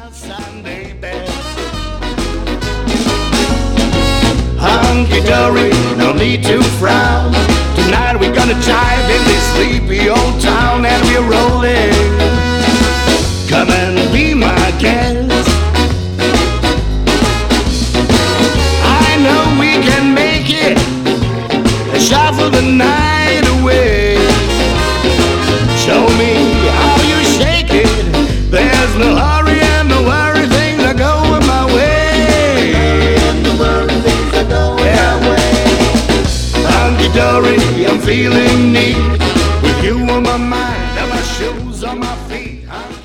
Sunday best. Hunky-dory, no need to frown. Tonight we're gonna jive in this sleepy old town and we're rolling. Come and be my guest. I know we can make it. Shuffle the night away. Show me how you shake it. There's no hurry and no worry. Things are going my way. Things are going my way. Hunky-dory, I'm feeling neat. With you on my mind and my shoes on my feet.